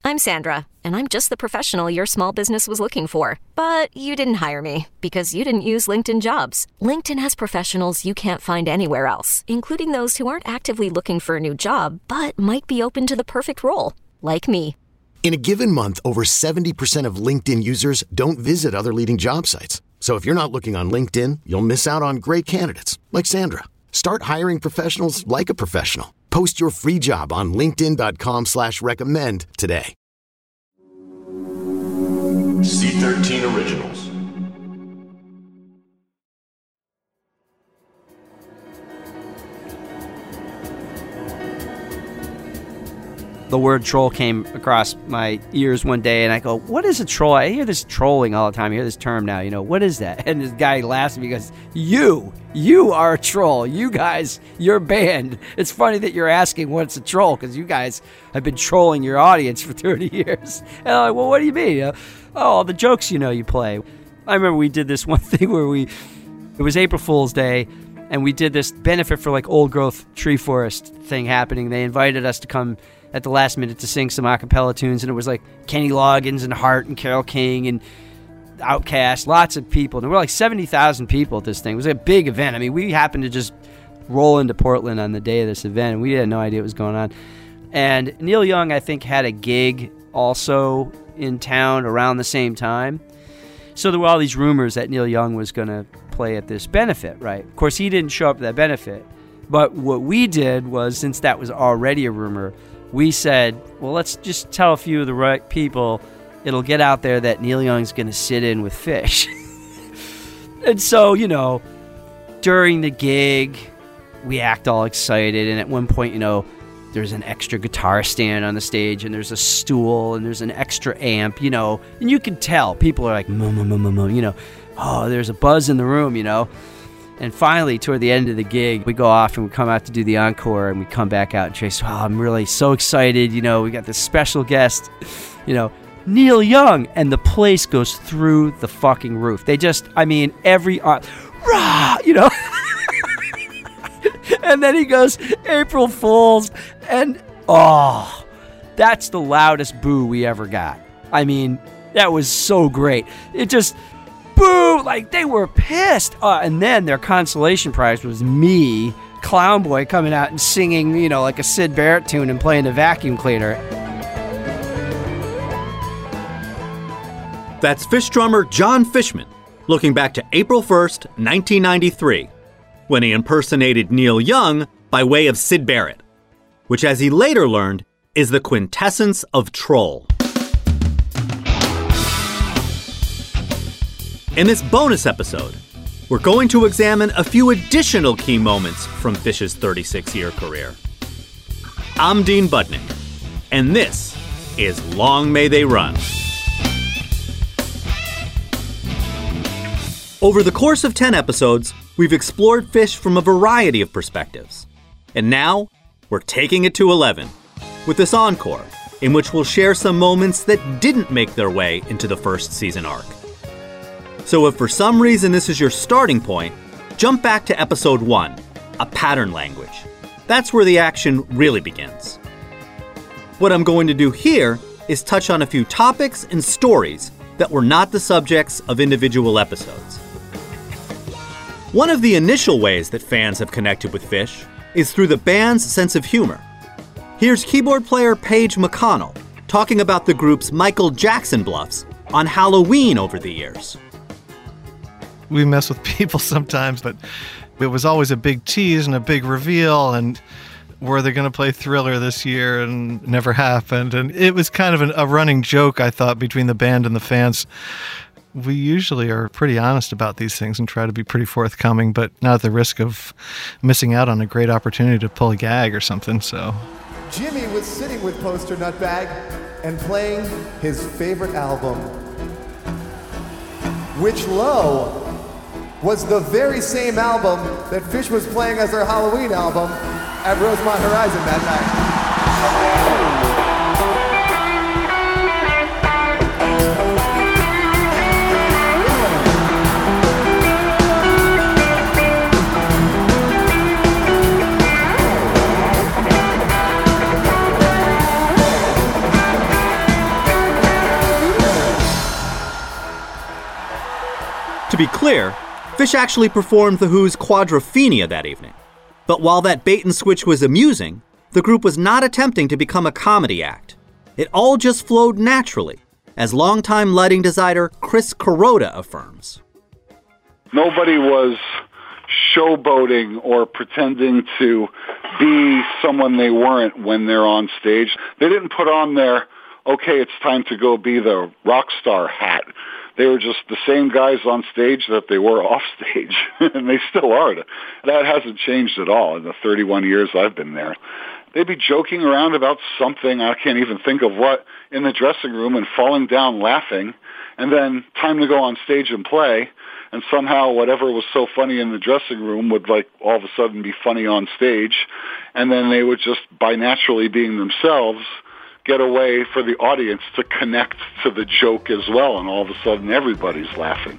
I'm Sandra, and I'm just the professional your small business was looking for. But you didn't hire me because you didn't use LinkedIn Jobs. LinkedIn has professionals you can't find anywhere else, including those who aren't actively looking for a new job, but might be open to the perfect role, like me. In a given month, over 70% of LinkedIn users don't visit other leading job sites. So if you're not looking on LinkedIn, you'll miss out on great candidates like Sandra. Start hiring professionals like a professional. Post your free job on linkedin.com/recommend today. C13 Originals. The word troll came across my ears one day, and I go, what is a troll? I hear this trolling all the time. I hear this term now, what is that? And this guy laughs at me and goes, you are a troll. You guys, your band. It's funny that you're asking what's a troll, because you guys have been trolling your audience for 30 years. And I'm like, well, what do you mean? All the jokes you play. I remember we did this one thing where it was April Fool's Day, and we did this benefit for like old growth tree forest thing happening. They invited us to come at the last minute to sing some a cappella tunes, and it was like Kenny Loggins and Hart and Carole King and Outkast, lots of people. And there were like 70,000 people at this thing. It was a big event. I mean, we happened to just roll into Portland on the day of this event, and we had no idea what was going on. And Neil Young, I think, had a gig also in town around the same time. So there were all these rumors that Neil Young was going to play at this benefit, right? Of course, he didn't show up at that benefit. But what we did was, since that was already a rumor, we said, well, let's just tell a few of the right people. It'll get out there that Neil Young's going to sit in with Phish. And so, during the gig, we act all excited. And at one point, there's an extra guitar stand on the stage, and there's a stool, and there's an extra amp, and you can tell people are like, oh, there's a buzz in the room, And finally, toward the end of the gig, we go off and we come out to do the encore, and we come back out and Trace, I'm really so excited. We got this special guest, Neil Young. And the place goes through the fucking roof. They just, every, rah, And then he goes, April Fools. And, that's the loudest boo we ever got. That was so great. It just... boo! Like, they were pissed. And then their consolation prize was me, Clown Boy, coming out and singing, like a Syd Barrett tune and playing the vacuum cleaner. That's Phish drummer Jon Fishman, looking back to April 1st, 1993, when he impersonated Neil Young by way of Syd Barrett, which, as he later learned, is the quintessence of troll. In this bonus episode, we're going to examine a few additional key moments from Phish's 36-year career. I'm Dean Budnick, and this is Long May They Run. Over the course of 10 episodes, we've explored Phish from a variety of perspectives. And now, we're taking it to 11, with this encore, in which we'll share some moments that didn't make their way into the first season arc. So if for some reason this is your starting point, jump back to episode 1, A Pattern Language. That's where the action really begins. What I'm going to do here is touch on a few topics and stories that were not the subjects of individual episodes. One of the initial ways that fans have connected with Phish is through the band's sense of humor. Here's keyboard player Paige McConnell talking about the group's Michael Jackson bluffs on Halloween over the years. We mess with people sometimes, but it was always a big tease and a big reveal, and were they going to play Thriller this year, and never happened. And it was kind of a running joke, I thought, between the band and the fans. We usually are pretty honest about these things and try to be pretty forthcoming, but not at the risk of missing out on a great opportunity to pull a gag or something, so. Jimmy was sitting with Poster Nutbag and playing his favorite album, which Low was the very same album that Phish was playing as their Halloween album at Rosemont Horizon that night. To be clear, Fish actually performed The Who's Quadrophenia that evening. But while that bait and switch was amusing, the group was not attempting to become a comedy act. It all just flowed naturally, as longtime lighting designer Chris Kuroda affirms. Nobody was showboating or pretending to be someone they weren't when they're on stage. They didn't put on their, okay, it's time to go be the rock star hat. They were just the same guys on stage that they were off stage, and they still are. That hasn't changed at all in the 31 years I've been there. They'd be joking around about something, I can't even think of what, in the dressing room and falling down laughing, and then time to go on stage and play, and somehow whatever was so funny in the dressing room would all of a sudden be funny on stage, and then they would just, by naturally being themselves, get a way for the audience to connect to the joke as well, and all of a sudden everybody's laughing.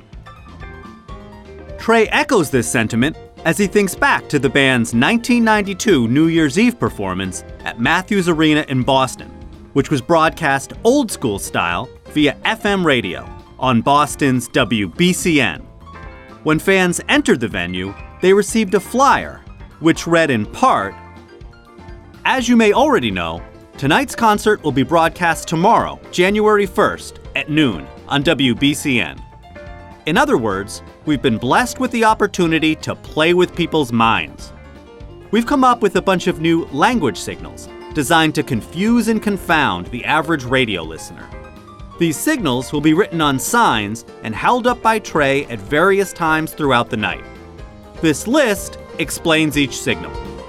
Trey echoes this sentiment as he thinks back to the band's 1992 New Year's Eve performance at Matthews Arena in Boston, which was broadcast old school style via FM radio on Boston's WBCN. When fans entered the venue, they received a flyer, which read in part, "As you may already know, tonight's concert will be broadcast tomorrow, January 1st at noon on WBCN. In other words, we've been blessed with the opportunity to play with people's minds. We've come up with a bunch of new language signals designed to confuse and confound the average radio listener. These signals will be written on signs and held up by Trey at various times throughout the night. This list explains each signal.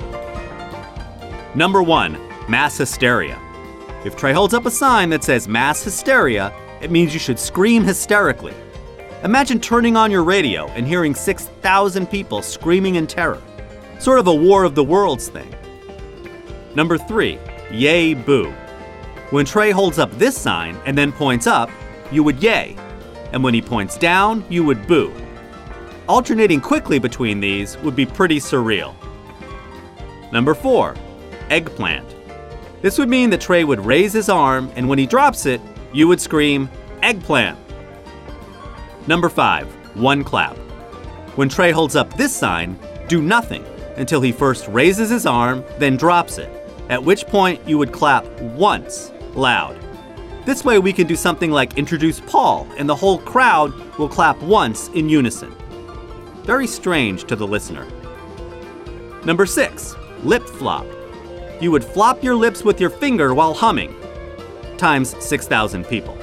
Number 1, mass hysteria. If Trey holds up a sign that says mass hysteria, it means you should scream hysterically. Imagine turning on your radio and hearing 6,000 people screaming in terror. Sort of a War of the Worlds thing. Number 3, yay, boo. When Trey holds up this sign and then points up, you would yay. And when he points down, you would boo. Alternating quickly between these would be pretty surreal. Number 4, eggplant. This would mean that Trey would raise his arm, and when he drops it, you would scream, eggplant. Number 5, one clap. When Trey holds up this sign, do nothing until he first raises his arm, then drops it, at which point you would clap once, loud. This way we can do something like introduce Paul, and the whole crowd will clap once in unison. Very strange to the listener. Number 6, lip flop. You would flop your lips with your finger while humming, times 6,000 people.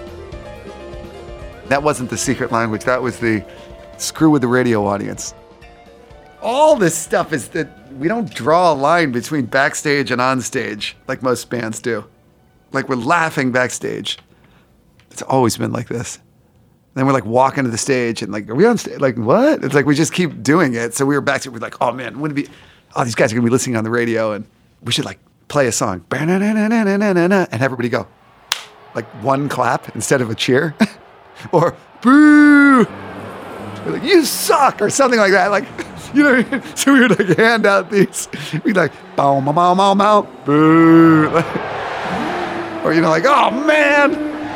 That wasn't the secret language. That was the screw with the radio audience. All this stuff is that we don't draw a line between backstage and on stage like most bands do. Like we're laughing backstage. It's always been like this. Then we're like walking to the stage and like, are we on stage? Like what? It's like we just keep doing it. So we were backstage. We're like, oh man, wouldn't it be? Oh, these guys are gonna be listening on the radio, and we should like play a song. And everybody go. Like one clap instead of a cheer. Or boo! We're like, you suck! Or something like that. Like, you know, so we would like hand out these. We'd like, bow, bow, bow, bow, bow, boo. Or, you know, like, oh man!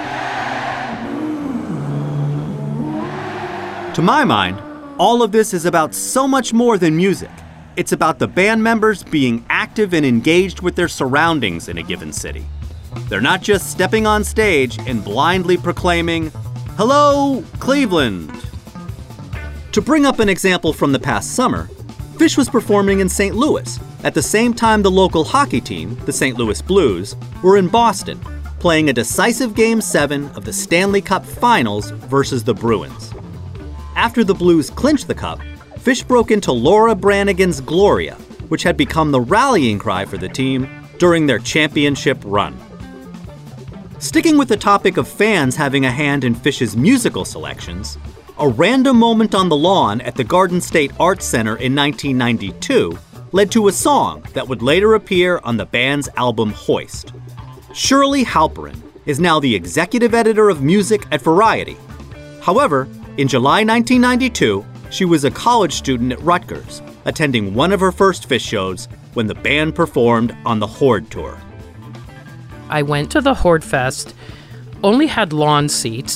To my mind, all of this is about so much more than music. It's about the band members being active and engaged with their surroundings in a given city. They're not just stepping on stage and blindly proclaiming, "Hello, Cleveland." To bring up an example from the past summer, Fish was performing in St. Louis at the same time the local hockey team, the St. Louis Blues, were in Boston, playing a decisive Game 7 of the Stanley Cup Finals versus the Bruins. After the Blues clinched the cup, Fish broke into Laura Branigan's Gloria, which had become the rallying cry for the team during their championship run. Sticking with the topic of fans having a hand in Fish's musical selections, a random moment on the lawn at the Garden State Arts Center in 1992 led to a song that would later appear on the band's album Hoist. Shirley Halperin is now the executive editor of music at Variety. However, in July 1992, she was a college student at Rutgers, attending one of her first Fish shows when the band performed on the Horde Tour. I went to the Horde Fest, only had lawn seats.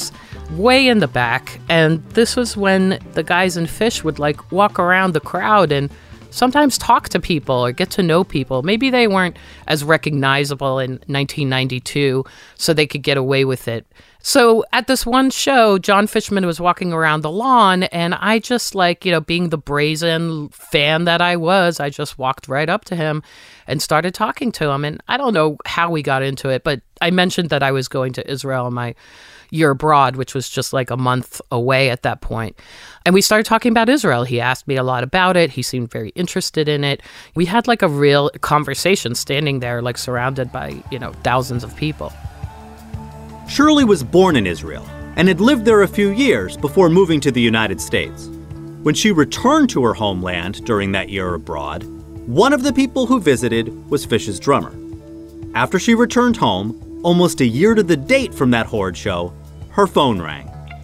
way in the back. And this was when the guys in Fish would like walk around the crowd and sometimes talk to people or get to know people. Maybe they weren't as recognizable in 1992, so they could get away with it. So at this one show, Jon Fishman was walking around the lawn, and I just being the brazen fan that I was, I just walked right up to him and started talking to him. And I don't know how we got into it, but I mentioned that I was going to Israel on my year abroad, which was just like a month away at that point. And we started talking about Israel. He asked me a lot about it. He seemed very interested in it. We had like a real conversation standing there, like surrounded by, thousands of people. Shirley was born in Israel and had lived there a few years before moving to the United States. When she returned to her homeland during that year abroad, one of the people who visited was Fish's drummer. After she returned home, almost a year to the date from that Horde show, her phone rang.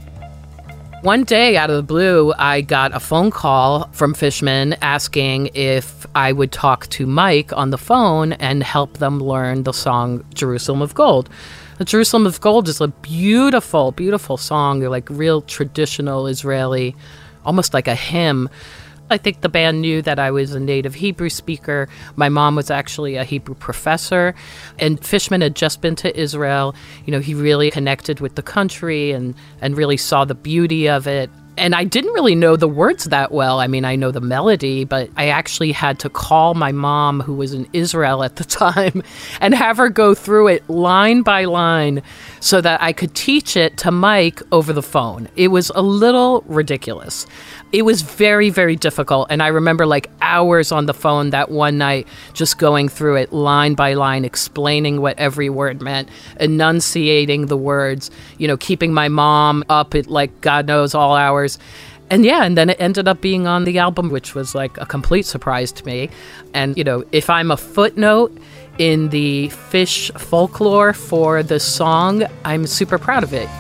One day, out of the blue, I got a phone call from Fishman asking if I would talk to Mike on the phone and help them learn the song Jerusalem of Gold. The Jerusalem of Gold is a beautiful, beautiful song, like real traditional Israeli, almost like a hymn. I think the band knew that I was a native Hebrew speaker. My mom was actually a Hebrew professor, and Fishman had just been to Israel. He really connected with the country and really saw the beauty of it. And I didn't really know the words that well. I mean, I know the melody, but I actually had to call my mom, who was in Israel at the time, and have her go through it line by line so that I could teach it to Mike over the phone. It was a little ridiculous. It was very, very difficult. And I remember like hours on the phone that one night, just going through it line by line, explaining what every word meant, enunciating the words, keeping my mom up at like God knows all hours. And then it ended up being on the album, which was like a complete surprise to me. And, if I'm a footnote in the Fish folklore for the song, I'm super proud of it.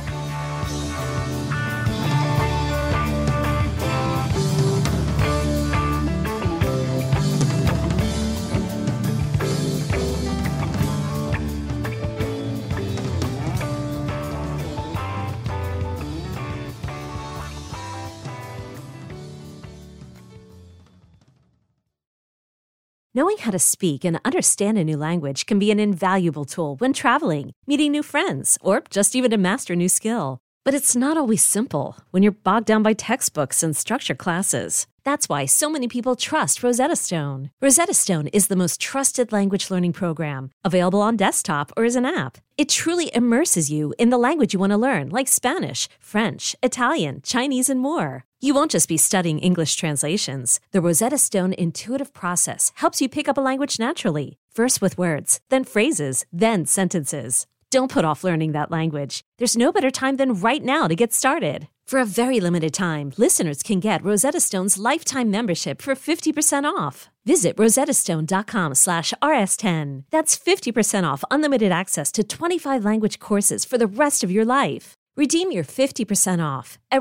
Knowing how to speak and understand a new language can be an invaluable tool when traveling, meeting new friends, or just even to master a new skill. But it's not always simple when you're bogged down by textbooks and structured classes. That's why so many people trust Rosetta Stone. Rosetta Stone is the most trusted language learning program, available on desktop or as an app. It truly immerses you in the language you want to learn, like Spanish, French, Italian, Chinese, and more. You won't just be studying English translations. The Rosetta Stone intuitive process helps you pick up a language naturally, first with words, then phrases, then sentences. Don't put off learning that language. There's no better time than right now to get started. For a very limited time, listeners can get Rosetta Stone's lifetime membership for 50% off. Visit rosettastone.com/rs10. That's 50% off unlimited access to 25 language courses for the rest of your life. Redeem your 50% off at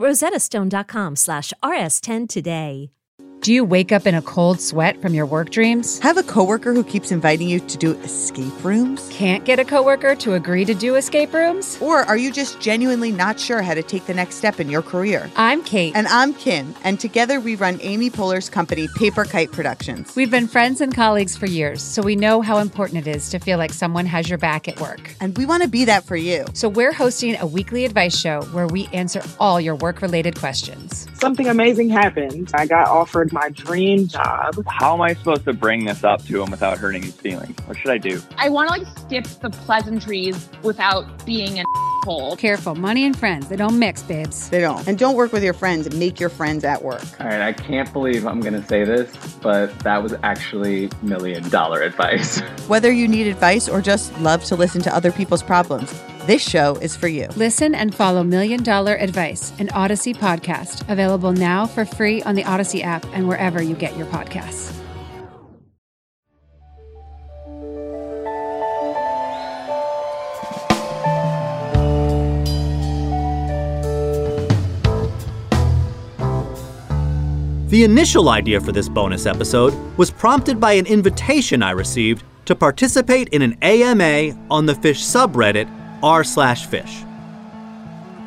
rosettastone.com/rs10 today. Do you wake up in a cold sweat from your work dreams? Have a coworker who keeps inviting you to do escape rooms? Can't get a coworker to agree to do escape rooms? Or are you just genuinely not sure how to take the next step in your career? I'm Kate. And I'm Kim. And together we run Amy Poehler's company, Paper Kite Productions. We've been friends and colleagues for years, so we know how important it is to feel like someone has your back at work. And we want to be that for you. So we're hosting a weekly advice show where we answer all your work-related questions. Something amazing happened. I got offered my dream job. How am I supposed to bring this up to him without hurting his feelings? What should I do? I want to skip the pleasantries without being an asshole. Careful, money and friends, they don't mix, babes. They don't. And don't work with your friends. Make your friends at work. All right, I can't believe I'm going to say this, but that was actually $1 million advice. Whether you need advice or just love to listen to other people's problems, this show is for you. Listen and follow $1 Million Advice, an Odyssey podcast, available now for free on the Odyssey app and wherever you get your podcasts. The initial idea for this bonus episode was prompted by an invitation I received to participate in an AMA on the Fish subreddit r/Fish.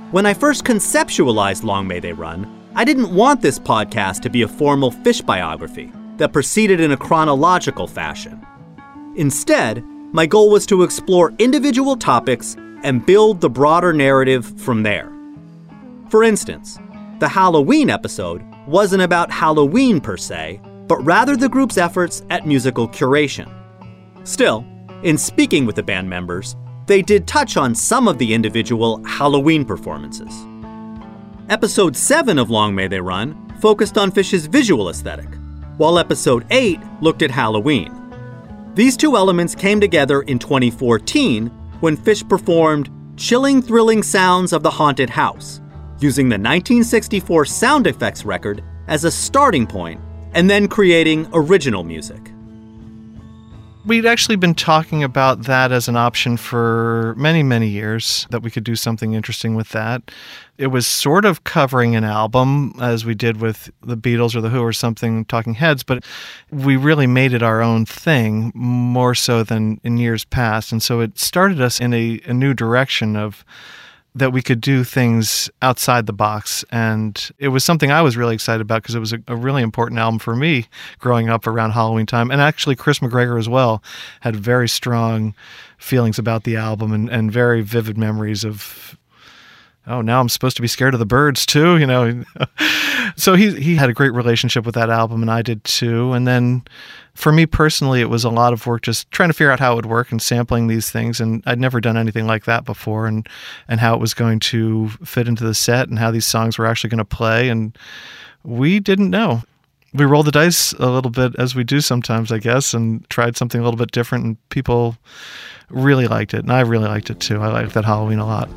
When I first conceptualized Long May They Run, I didn't want this podcast to be a formal Phish biography that proceeded in a chronological fashion. Instead, my goal was to explore individual topics and build the broader narrative from there. For instance, the Halloween episode wasn't about Halloween per se, but rather the group's efforts at musical curation. Still, in speaking with the band members, they did touch on some of the individual Halloween performances. Episode 7 of Long May They Run focused on Phish's visual aesthetic, while Episode 8 looked at Halloween. These two elements came together in 2014 when Phish performed Chilling Thrilling Sounds of the Haunted House, using the 1964 sound effects record as a starting point and then creating original music. We'd actually been talking about that as an option for many, many years, that we could do something interesting with that. It was sort of covering an album, as we did with the Beatles or The Who or something, Talking Heads, but we really made it our own thing, more so than in years past. And so it started us in a new direction of that we could do things outside the box. And it was something I was really excited about because it was a really important album for me growing up around Halloween time. And actually Chris McGregor as well had very strong feelings about the album and very vivid memories of, oh, now I'm supposed to be scared of the birds too, you know. So he had a great relationship with that album, and I did too. And then for me personally, it was a lot of work just trying to figure out how it would work and sampling these things. And I'd never done anything like that before, and how it was going to fit into the set and how these songs were actually going to play. And we didn't know. We rolled the dice a little bit, as we do sometimes, I guess, and tried something a little bit different, and people really liked it. And I really liked it too. I liked that Halloween a lot.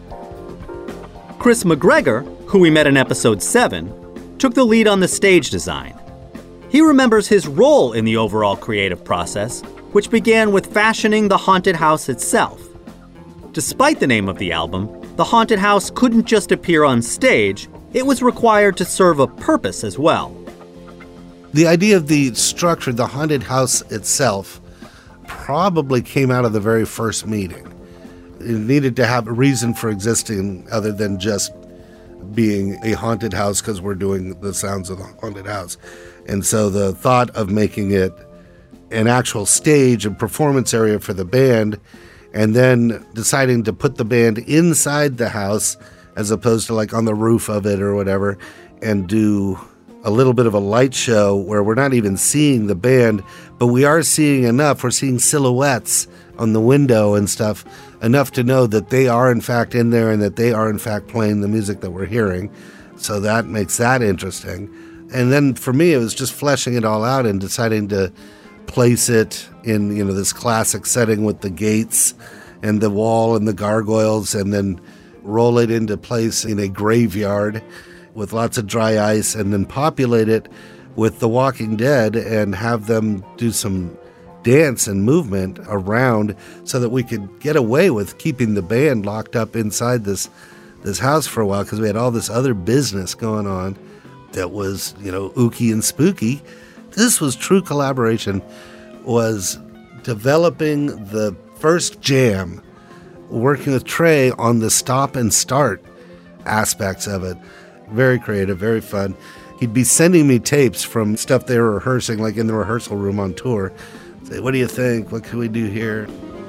Chris McGregor, who we met in episode 7, took the lead on the stage design. He remembers his role in the overall creative process, which began with fashioning the haunted house itself. Despite the name of the album, the haunted house couldn't just appear on stage, it was required to serve a purpose as well. The idea of the structure, the haunted house itself, probably came out of the very first meeting. It needed to have a reason for existing other than just being a haunted house because we're doing the sounds of the haunted house. And so the thought of making it an actual stage and performance area for the band, and then deciding to put the band inside the house as opposed to like on the roof of it or whatever, and do a little bit of a light show where we're not even seeing the band, but we are seeing enough. We're seeing silhouettes on the window and stuff, enough to know that they are in fact in there and that they are in fact playing the music that we're hearing. So that makes that interesting. And then for me, it was just fleshing it all out and deciding to place it in, you know, this classic setting with the gates and the wall and the gargoyles, and then roll it into place in a graveyard with lots of dry ice, and then populate it with The Walking Dead and have them do some dance and movement around so that we could get away with keeping the band locked up inside this house for a while, because we had all this other business going on that was, you know, ooky and spooky. This was true collaboration, was developing the first jam, working with Trey on the stop and start aspects of it. Very creative, very fun. He'd be sending me tapes from stuff they were rehearsing, like in the rehearsal room on tour. Say, what do you think? What can we do here?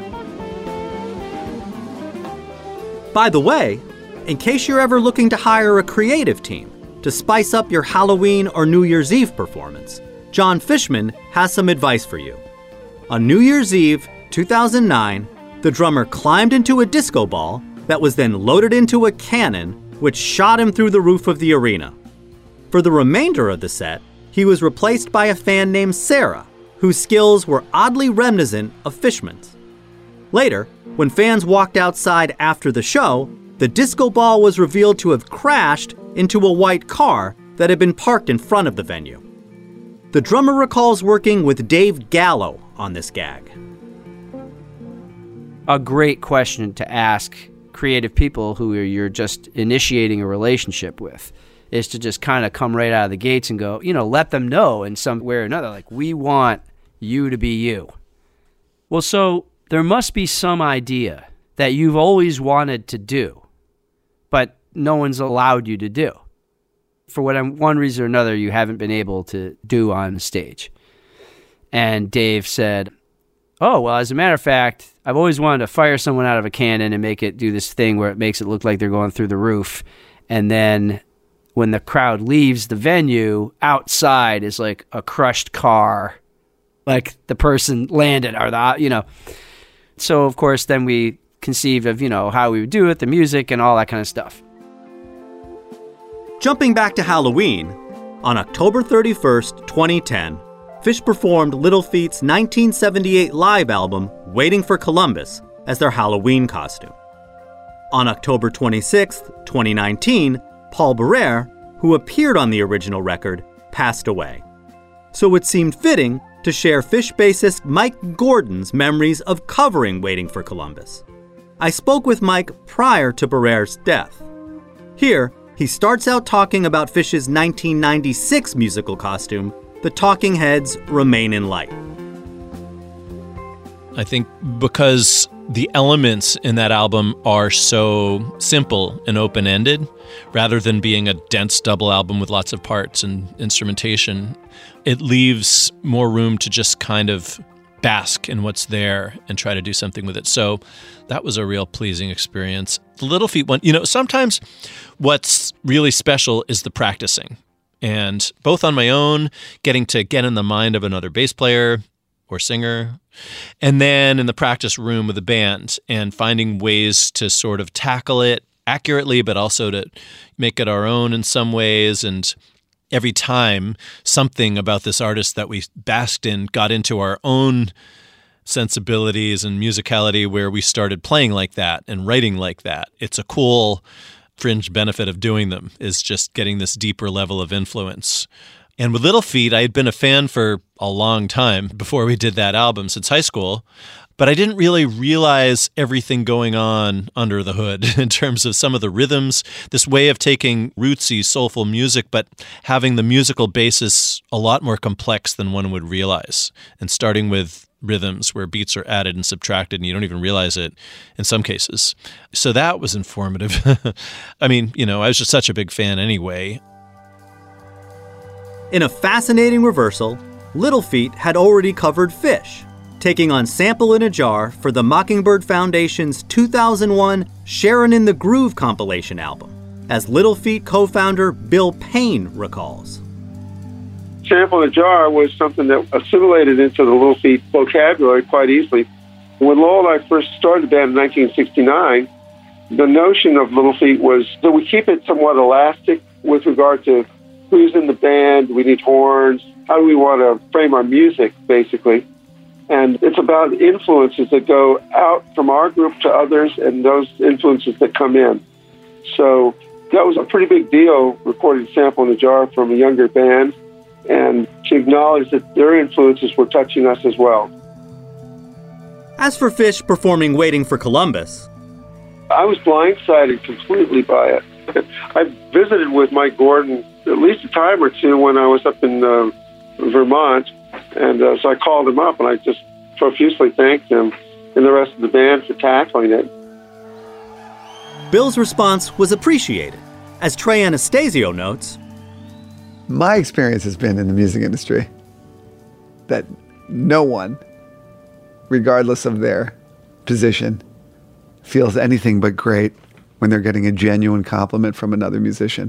By the way, in case you're ever looking to hire a creative team to spice up your Halloween or New Year's Eve performance, Jon Fishman has some advice for you. On New Year's Eve, 2009, the drummer climbed into a disco ball that was then loaded into a cannon, which shot him through the roof of the arena. For the remainder of the set, he was replaced by a fan named Sarah, whose skills were oddly reminiscent of Fishman's. Later, when fans walked outside after the show, the disco ball was revealed to have crashed into a white car that had been parked in front of the venue. The drummer recalls working with Dave Gallo on this gag. A great question to ask creative people who you're just initiating a relationship with is to just kind of come right out of the gates and go, you know, let them know in some way or another, like, we want you to be you. Well, so there must be some idea that you've always wanted to do, but no one's allowed you to do. For one reason or another, you haven't been able to do on stage. And Dave said, oh, well, as a matter of fact, I've always wanted to fire someone out of a cannon and make it do this thing where it makes it look like they're going through the roof. And then when the crowd leaves the venue, outside is like a crushed car, like the person landed, or So, of course, then we conceived of, how we would do it, the music and all that kind of stuff. Jumping back to Halloween, on October 31st, 2010, Phish performed Little Feat's 1978 live album, Waiting for Columbus, as their Halloween costume. On October 26th, 2019, Paul Barrère, who appeared on the original record, passed away. So it seemed fitting to share Phish bassist Mike Gordon's memories of covering Waiting for Columbus. I spoke with Mike prior to Barrère's death. Here, he starts out talking about Phish's 1996 musical costume, The Talking Heads Remain in Light. I think because the elements in that album are so simple and open-ended, rather than being a dense double album with lots of parts and instrumentation, it leaves more room to just kind of bask in what's there and try to do something with it. So that was a real pleasing experience. The Little Feat one, sometimes what's really special is the practicing. And both on my own, getting to get in the mind of another bass player or singer, and then in the practice room with the band and finding ways to sort of tackle it accurately, but also to make it our own in some ways. And every time something about this artist that we basked in got into our own sensibilities and musicality where we started playing like that and writing like that. It's a cool fringe benefit of doing them, is just getting this deeper level of influence. And with Little Feat, I had been a fan for a long time before we did that album, since high school, but I didn't really realize everything going on under the hood in terms of some of the rhythms, this way of taking rootsy, soulful music, but having the musical basis a lot more complex than one would realize, and starting with rhythms where beats are added and subtracted and you don't even realize it in some cases. So that was informative. I mean, I was just such a big fan anyway. In a fascinating reversal, Little Feat had already covered Phish, taking on Sample in a Jar for the Mockingbird Foundation's 2001 Sharon in the Groove compilation album, as Little Feat co-founder Bill Payne recalls. Sample in a Jar was something that assimilated into the Little Feat vocabulary quite easily. When Lowell and I first started the band in 1969, the notion of Little Feat was that we keep it somewhat elastic with regard to who's in the band, we need horns, how do we want to frame our music, basically. And it's about influences that go out from our group to others and those influences that come in. So that was a pretty big deal, recording Sample in a Jar from a younger band, and to acknowledge that their influences were touching us as well. As for Phish performing Waiting for Columbus, I was blindsided completely by it. I visited with Mike Gordon at least a time or two when I was up in Vermont, and so I called him up and I just profusely thanked him and the rest of the band for tackling it. Bill's response was appreciated. As Trey Anastasio notes, my experience has been in the music industry that no one, regardless of their position, feels anything but great when they're getting a genuine compliment from another musician.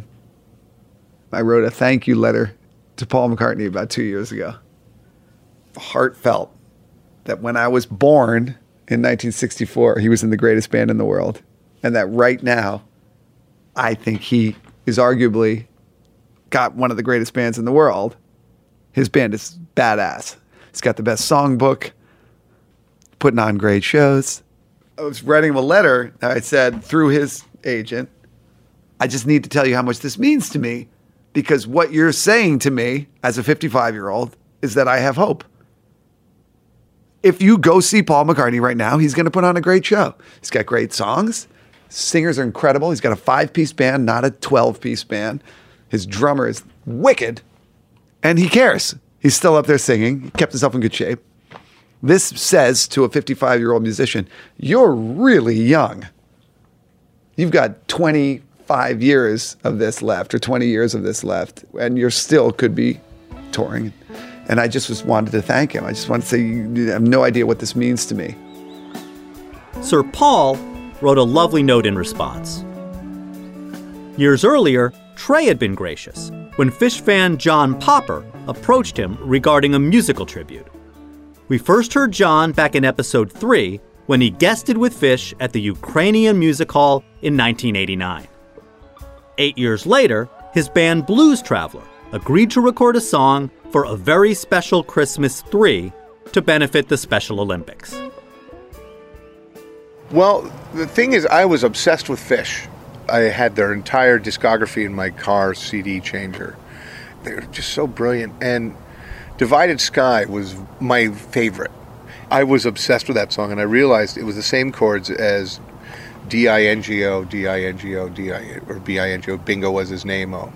I wrote a thank you letter to Paul McCartney about 2 years ago. Heartfelt that when I was born in 1964, he was in the greatest band in the world. And that right now, I think he is arguably got one of the greatest bands in the world. His band is badass. He's got the best songbook, putting on great shows. I was writing him a letter. I said, through his agent, I just need to tell you how much this means to me, because what you're saying to me as a 55-year-old is that I have hope. If you go see Paul McCartney right now, he's going to put on a great show. He's got great songs. Singers are incredible. He's got a 5-piece band, not a 12-piece band. His drummer is wicked, and he cares. He's still up there singing. He kept himself in good shape. This says to a 55-year-old musician, you're really young. You've got 20, 5 years of this left or 20 years of this left, and you still could be touring. And I just wanted to thank him. I just wanted to say, you have no idea what this means to me. Sir Paul wrote a lovely note in response. Years earlier, Trey had been gracious when Phish fan John Popper approached him regarding a musical tribute. We first heard John back in episode 3 when he guested with Phish at the Ukrainian Music Hall in 1989. 8 years later, his band Blues Traveler agreed to record a song for A Very Special Christmas 3 to benefit the Special Olympics. Well, the thing is, I was obsessed with Phish. I had their entire discography in my car CD changer. They were just so brilliant. And Divided Sky was my favorite. I was obsessed with that song, and I realized it was the same chords as D-I-N-G-O, D-I-N-G-O, or B-I-N-G-O, Bingo was his name-o.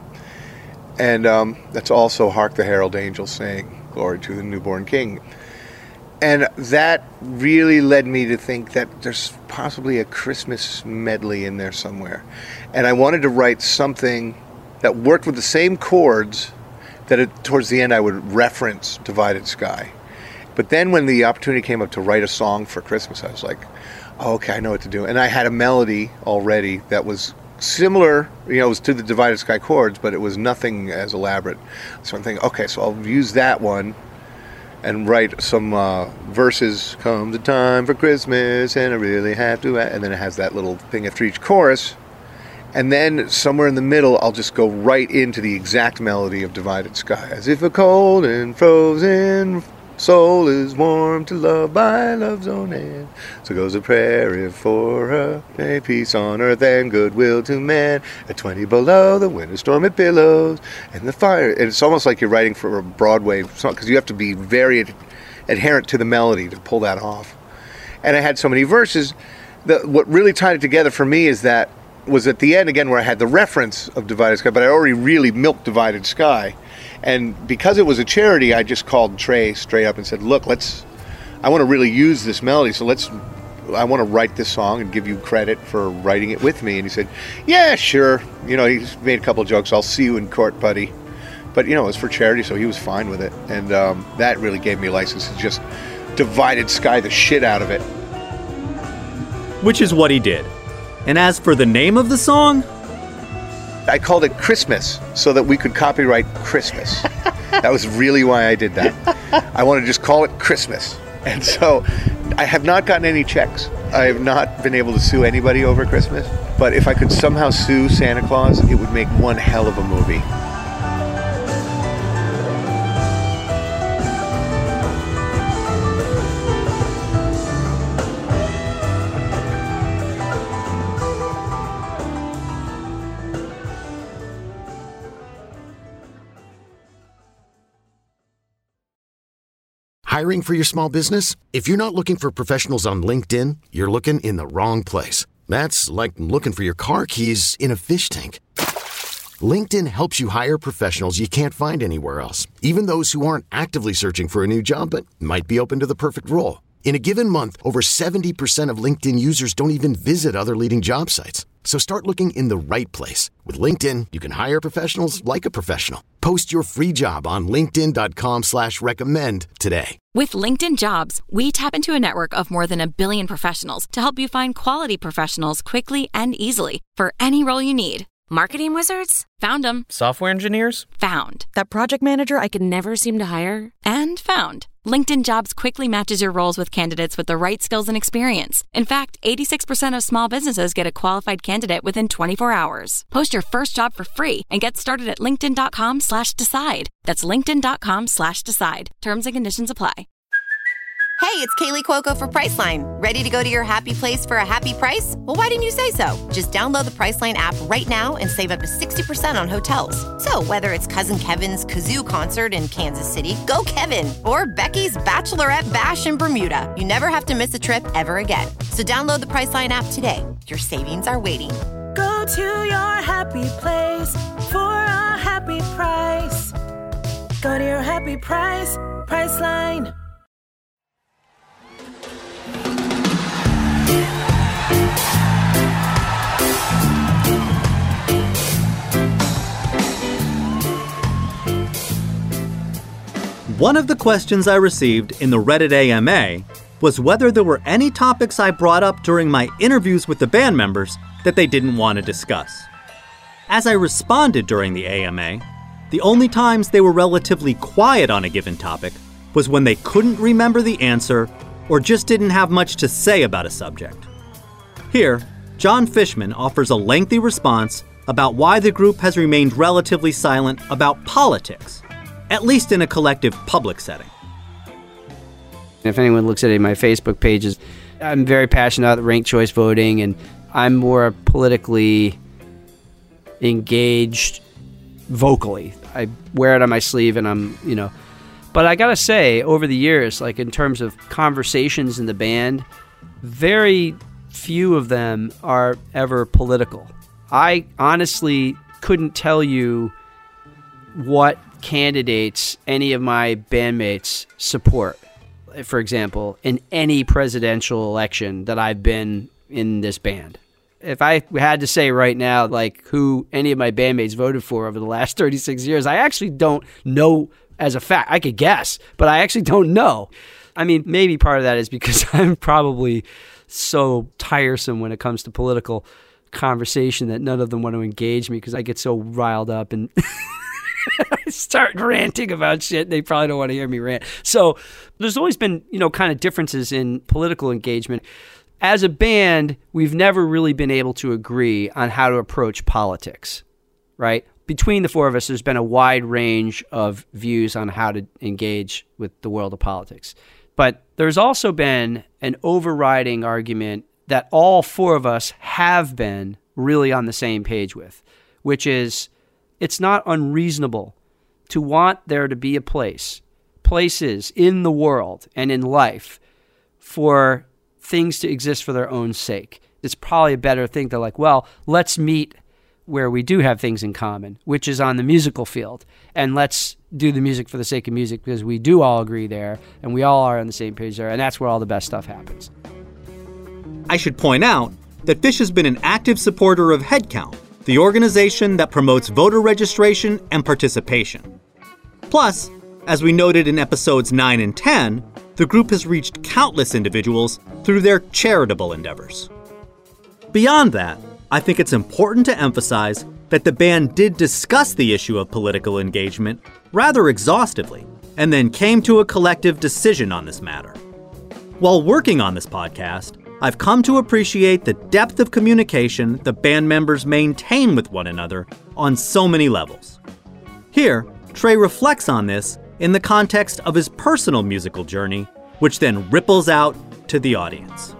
And that's also Hark the Herald Angels Sing, Glory to the Newborn King. And that really led me to think that there's possibly a Christmas medley in there somewhere. And I wanted to write something that worked with the same chords that towards the end I would reference Divided Sky. But then when the opportunity came up to write a song for Christmas, I was like, oh, okay, I know what to do. And I had a melody already that was similar, it was to the Divided Sky chords, but it was nothing as elaborate. So I'm thinking, okay, so I'll use that one and write some verses. Come the time for Christmas, and I really have to. And then it has that little thing after each chorus. And then somewhere in the middle, I'll just go right into the exact melody of Divided Sky. As if a cold and frozen soul is warm to love by love's own hand. So goes a prayer for her, may peace on earth and goodwill to man. At 20 below, the winter storm it billows, and the fire. And it's almost like you're writing for a Broadway song, because you have to be very adherent to the melody to pull that off. And I had so many verses. What really tied it together for me was at the end again where I had the reference of Divided Sky, but I already really milked Divided Sky. And because it was a charity, I just called Trey straight up and said, look, I want to really use this melody, so I want to write this song and give you credit for writing it with me. And he said, yeah, sure. He made a couple jokes. I'll see you in court, buddy. But, it was for charity, so he was fine with it. And that really gave me a license to just Divided Sky the shit out of it. Which is what he did. And as for the name of the song, I called it Christmas so that we could copyright Christmas. That was really why I did that. I want to just call it Christmas. And so I have not gotten any checks. I have not been able to sue anybody over Christmas. But if I could somehow sue Santa Claus, it would make one hell of a movie. Hiring for your small business? If you're not looking for professionals on LinkedIn, you're looking in the wrong place. That's like looking for your car keys in a fish tank. LinkedIn helps you hire professionals you can't find anywhere else, even those who aren't actively searching for a new job but might be open to the perfect role. In a given month, over 70% of LinkedIn users don't even visit other leading job sites. So start looking in the right place. With LinkedIn, you can hire professionals like a professional. Post your free job on linkedin.com/recommend today. With LinkedIn Jobs, we tap into a network of more than 1 billion professionals to help you find quality professionals quickly and easily for any role you need. Marketing wizards? Found them. Software engineers? Found. That project manager I could never seem to hire? And found. LinkedIn Jobs quickly matches your roles with candidates with the right skills and experience. In fact, 86% of small businesses get a qualified candidate within 24 hours. Post your first job for free and get started at linkedin.com/decide. That's linkedin.com/decide. Terms and conditions apply. Hey, it's Kaylee Cuoco for Priceline. Ready to go to your happy place for a happy price? Well, why didn't you say so? Just download the Priceline app right now and save up to 60% on hotels. So whether it's Cousin Kevin's Kazoo Concert in Kansas City, go Kevin, or Becky's Bachelorette Bash in Bermuda, you never have to miss a trip ever again. So download the Priceline app today. Your savings are waiting. Go to your happy place for a happy price. Go to your happy price, Priceline. One of the questions I received in the Reddit AMA was whether there were any topics I brought up during my interviews with the band members that they didn't want to discuss. As I responded during the AMA, the only times they were relatively quiet on a given topic was when they couldn't remember the answer or just didn't have much to say about a subject. Here, Jon Fishman offers a lengthy response about why the group has remained relatively silent about politics, at least in a collective public setting. If anyone looks at any of my Facebook pages, I'm very passionate about ranked choice voting, and I'm more politically engaged vocally. I wear it on my sleeve, and But I gotta say, over the years, like in terms of conversations in the band, very few of them are ever political. I honestly couldn't tell you what candidates any of my bandmates support, for example, in any presidential election that I've been in this band. If I had to say right now, like, who any of my bandmates voted for over the last 36 years, I actually don't know as a fact. I could guess, but I actually don't know. I mean, maybe part of that is because I'm probably so tiresome when it comes to political conversation that none of them want to engage me because I get so riled up and I start ranting about shit. They probably don't want to hear me rant. So there's always been, kind of differences in political engagement. As a band, we've never really been able to agree on how to approach politics, right? Between the four of us, there's been a wide range of views on how to engage with the world of politics. But there's also been an overriding argument that all four of us have been really on the same page with, which is it's not unreasonable to want there to be places in the world and in life for things to exist for their own sake. It's probably a better thing to let's meet where we do have things in common, which is on the musical field. And let's do the music for the sake of music because we do all agree there and we all are on the same page there. And that's where all the best stuff happens. I should point out that Phish has been an active supporter of Headcount, the organization that promotes voter registration and participation. Plus, as we noted in episodes 9 and 10, the group has reached countless individuals through their charitable endeavors. Beyond that, I think it's important to emphasize that the band did discuss the issue of political engagement rather exhaustively, and then came to a collective decision on this matter. While working on this podcast, I've come to appreciate the depth of communication the band members maintain with one another on so many levels. Here, Trey reflects on this in the context of his personal musical journey, which then ripples out to the audience.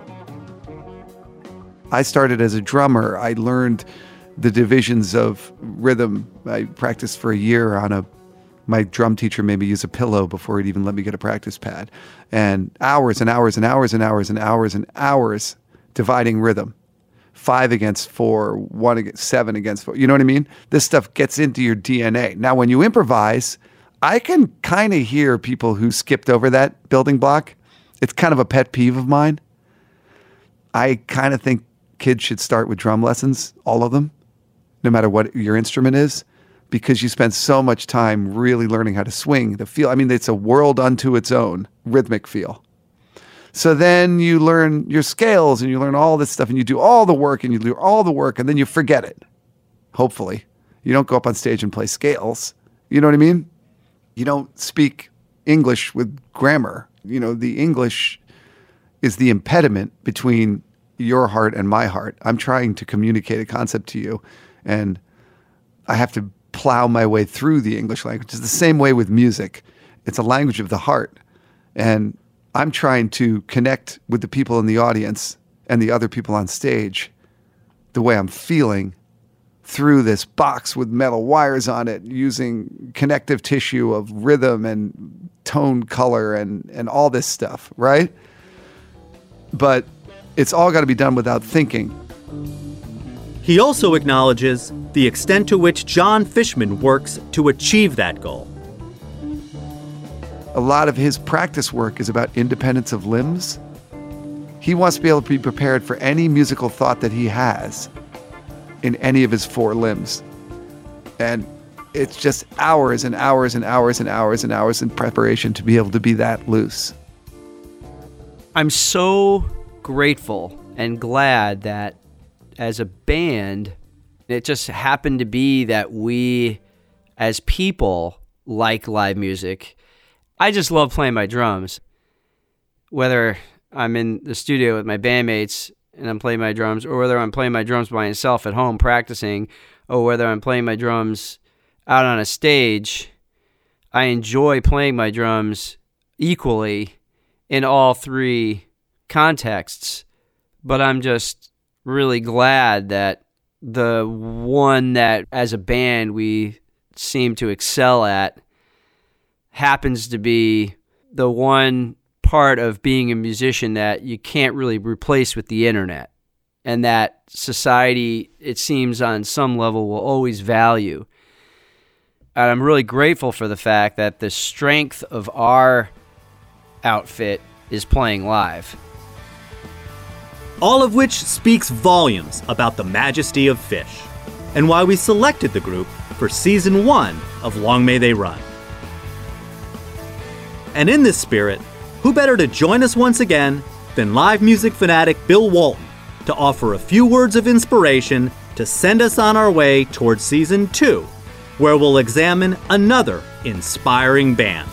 I started as a drummer. I learned the divisions of rhythm. I practiced for a year my drum teacher made me use a pillow before he'd even let me get a practice pad. And hours and hours and hours and hours and hours and hours dividing rhythm. 5 against 4, 1 against 7 against 4. You know what I mean? This stuff gets into your DNA. Now, when you improvise, I can kind of hear people who skipped over that building block. It's kind of a pet peeve of mine. I kind of think kids should start with drum lessons, all of them, no matter what your instrument is, because you spend so much time really learning how to swing, the feel. I mean, it's a world unto its own, rhythmic feel. So then you learn your scales and you learn all this stuff and you do all the work and then you forget it. Hopefully. You don't go up on stage and play scales. You know what I mean? You don't speak English with grammar. The English is the impediment between your heart and my heart. I'm trying to communicate a concept to you, and I have to plow my way through the English language. It's the same way with music. It's a language of the heart. And I'm trying to connect with the people in the audience and the other people on stage the way I'm feeling through this box with metal wires on it, using connective tissue of rhythm and tone color and all this stuff, right? But it's all got to be done without thinking. He also acknowledges the extent to which Jon Fishman works to achieve that goal. A lot of his practice work is about independence of limbs. He wants to be able to be prepared for any musical thought that he has in any of his 4 limbs. And it's just hours and hours and hours and hours and hours in preparation to be able to be that loose. I'm so grateful and glad that as a band, it just happened to be that we, as people, like live music. I just love playing my drums. Whether I'm in the studio with my bandmates and I'm playing my drums, or whether I'm playing my drums by myself at home practicing, or whether I'm playing my drums out on a stage, I enjoy playing my drums equally in all three contexts. But I'm just really glad that the one that as a band we seem to excel at happens to be the one part of being a musician that you can't really replace with the internet, and that society, it seems on some level, will always value. And I'm really grateful for the fact that the strength of our outfit is playing live. All of which speaks volumes about the majesty of Phish, and why we selected the group for Season 1 of Long May They Run. And in this spirit, who better to join us once again than live music fanatic Bill Walton to offer a few words of inspiration to send us on our way towards Season 2, where we'll examine another inspiring band.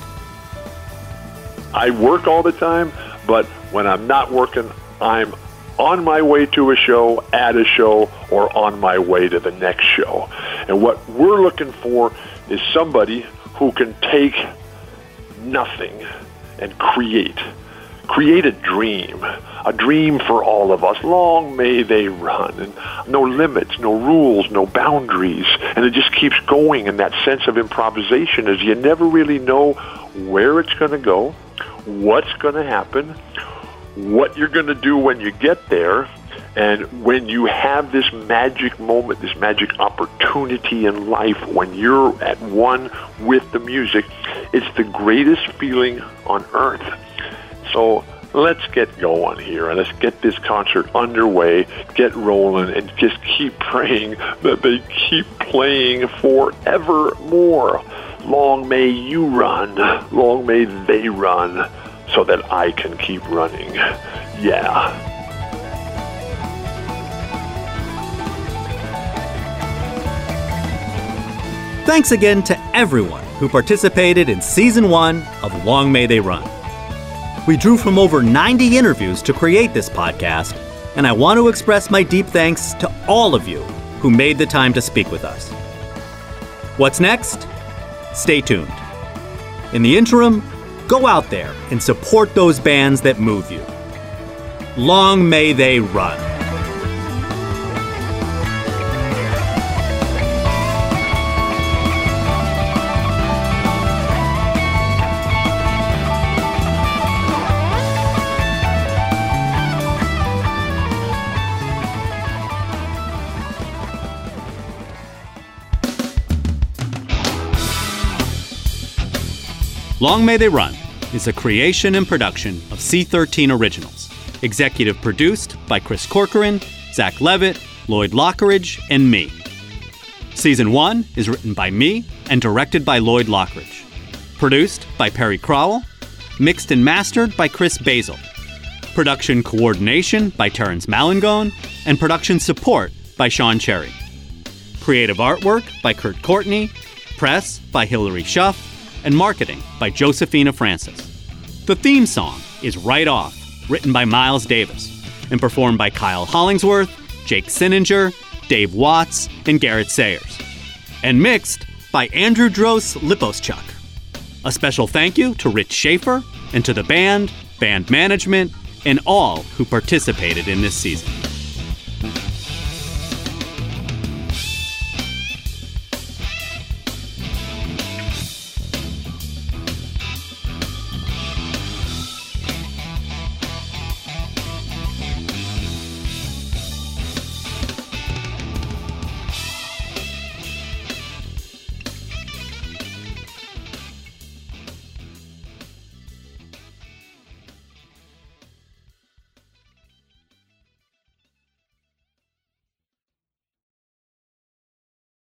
I work all the time, but when I'm not working, I'm on my way to a show, at a show, or on my way to the next show. And what we're looking for is somebody who can take nothing and create a dream for all of us. Long may they run, and no limits, no rules, no boundaries, and it just keeps going in that sense of improvisation, as you never really know where it's going to go, what's going to happen, what you're going to do when you get there. And when you have this magic moment, this magic opportunity in life, when you're at one with the music, it's the greatest feeling on earth. So let's get going here, and let's get this concert underway, get rolling, and just keep praying that they keep playing forevermore. Long may you run, long may they run, so that I can keep running. Yeah. Thanks again to everyone who participated in Season 1 of Long May They Run. We drew from over 90 interviews to create this podcast, and I want to express my deep thanks to all of you who made the time to speak with us. What's next? Stay tuned. In the interim, go out there and support those bands that move you. Long may they run. Long May They Run is a creation and production of C13 Originals. Executive produced by Chris Corcoran, Zach Levitt, Lloyd Lockridge, and me. Season 1 is written by me and directed by Lloyd Lockridge. Produced by Perry Crowell. Mixed and mastered by Chris Basil. Production coordination by Terrence Malangone. And production support by Sean Cherry. Creative artwork by Kurt Courtney. Press by Hilary Schuff. And marketing by Josephina Francis. The theme song is Right Off, written by Miles Davis, and performed by Kyle Hollingsworth, Jake Sinninger, Dave Watts, and Garrett Sayers. And mixed by Andrew Dros Liposchuk. A special thank you to Rich Schaefer, and to the band, band management, and all who participated in this season.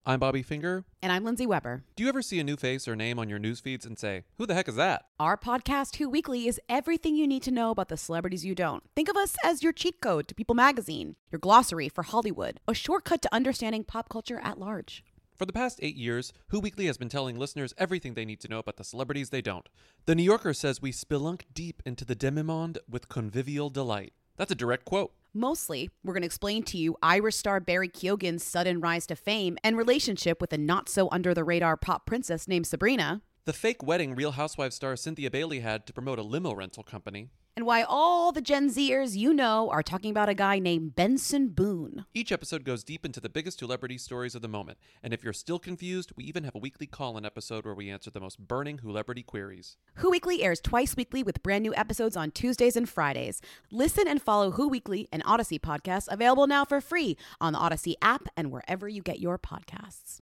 I'm Bobby Finger. And I'm Lindsay Weber. Do you ever see a new face or name on your news feeds and say, who the heck is that? Our podcast, Who Weekly, is everything you need to know about the celebrities you don't. Think of us as your cheat code to People magazine, your glossary for Hollywood, a shortcut to understanding pop culture at large. For the past 8 years, Who Weekly has been telling listeners everything they need to know about the celebrities they don't. The New Yorker says we spelunk deep into the demi-monde with convivial delight. That's a direct quote. Mostly, we're going to explain to you Irish star Barry Keoghan's sudden rise to fame and relationship with a not-so-under-the-radar pop princess named Sabrina. The fake wedding Real Housewives star Cynthia Bailey had to promote a limo rental company. And why all the Gen Zers you know are talking about a guy named Benson Boone. Each episode goes deep into the biggest celebrity stories of the moment. And if you're still confused, we even have a weekly call-in episode where we answer the most burning celebrity queries. Who Weekly airs twice weekly with brand new episodes on Tuesdays and Fridays. Listen and follow Who Weekly, an Odyssey podcast, available now for free on the Odyssey app and wherever you get your podcasts.